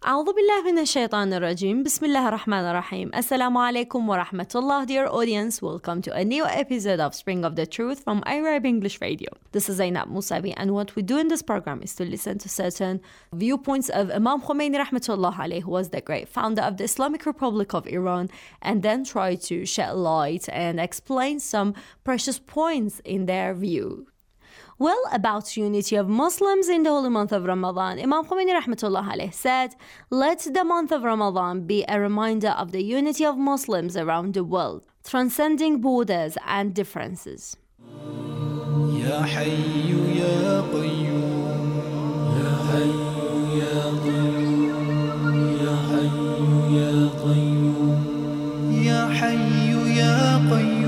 أعوذ بالله من الشيطان الرجيم. بسم الله الرحمن الرحيم. Assalamu alaikum wa rahmatullah, dear audience. Welcome to a new episode of Spring of the Truth from Arab English Radio. This is Zainab Musavi, and what we do in this program is to listen to certain viewpoints of Imam Khomeini rahmatullah alayhi, who was the great founder of the Islamic Republic of Iran, and then try to shed light and explain some precious points in their view. Well, about unity of Muslims in the holy month of Ramadan, Imam Khomeini rahmatullah alayhi said, "Let the month of Ramadan be a reminder of the unity of Muslims around the world, transcending borders and differences." Ya Hayyu Ya Qayyum, Ya Hayyu Ya Qayyum, Ya Hayyu Ya Qayyum, Ya Hayyu Ya Qayyum.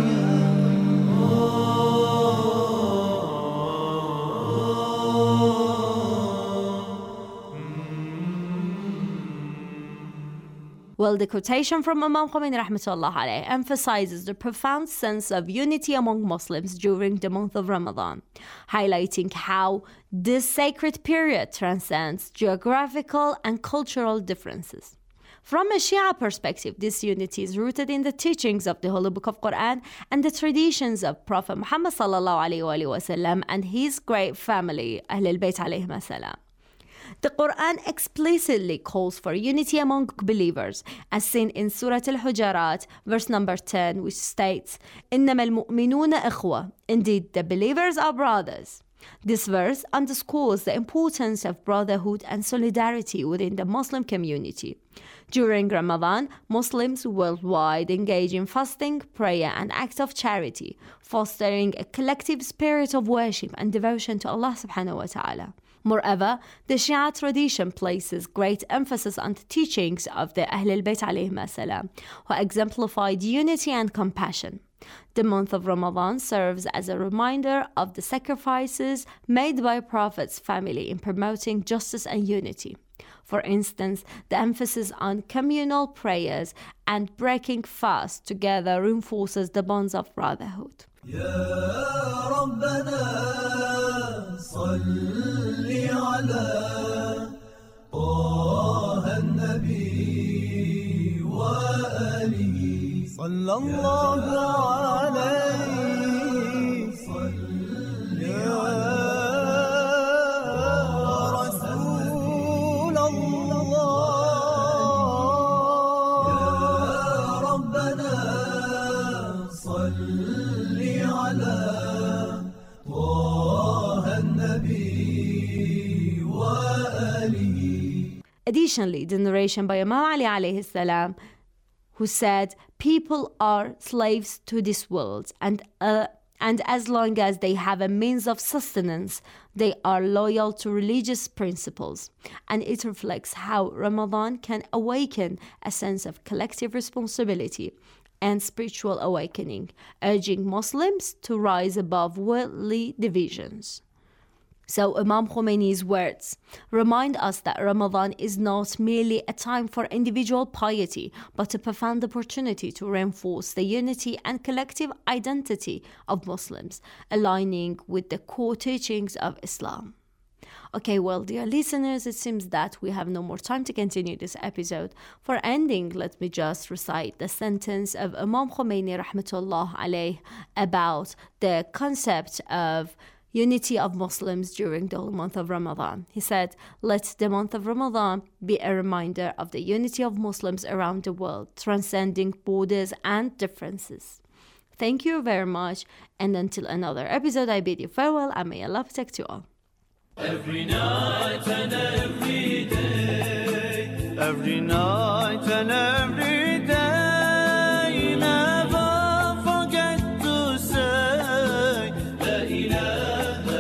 Well, the quotation from Imam Khomeini rahmatullah alayhi emphasizes the profound sense of unity among Muslims during the month of Ramadan, highlighting how this sacred period transcends geographical and cultural differences. From a Shia perspective, this unity is rooted in the teachings of the Holy Book of Quran and the traditions of Prophet Muhammad sallallahu alaihi wasallam and his great family, Ahlul Bayt alayhim salam. The Quran explicitly calls for unity among believers, as seen in Surah Al-Hujarat, verse number 10, which states, إِنَّمَا الْمُؤْمِنُونَ إِخْوَةٌ. Indeed, the believers are brothers. This verse underscores the importance of brotherhood and solidarity within the Muslim community. During Ramadan, Muslims worldwide engage in fasting, prayer, and acts of charity, fostering a collective spirit of worship and devotion to Allah subhanahu wa ta'ala. Moreover, the Shia tradition places great emphasis on the teachings of the Ahlul Bayt alayhim salam, who exemplified unity and compassion. The month of Ramadan serves as a reminder of the sacrifices made by Prophet's family in promoting justice and unity. For instance, the emphasis on communal prayers and breaking fast together reinforces the bonds of brotherhood. يا ربنا صل على طه النبي وآله صلى الله عليه صل يا رسول الله يا ربنا صل على طه النبي وآله. Additionally, the narration by Imam Ali alayhi salam, who said, "People are slaves to this world, and as long as they have a means of sustenance, they are loyal to religious principles." And it reflects how Ramadan can awaken a sense of collective responsibility and spiritual awakening, urging Muslims to rise above worldly divisions. So Imam Khomeini's words remind us that Ramadan is not merely a time for individual piety, but a profound opportunity to reinforce the unity and collective identity of Muslims, aligning with the core teachings of Islam. Okay, well, dear listeners, it seems that we have no more time to continue this episode. For ending, let me just recite the sentence of Imam Khomeini rahmatullah alayh about the concept of unity of Muslims during the month of Ramadan. He said, "Let the month of Ramadan be a reminder of the unity of Muslims around the world, transcending borders and differences." Thank you very much, and until another episode, I bid you farewell, and may Allah protect you all. Every night and every day, every night and every day, never forget to say La ilaha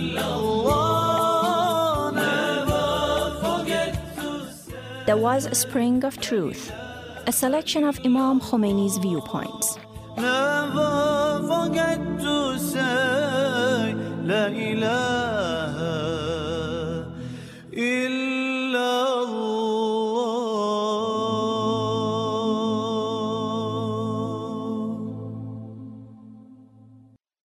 illallah. Never forget to say. There was a Spring of Truth, a selection of Imam Khomeini's viewpoints. Never forget to say La ilaha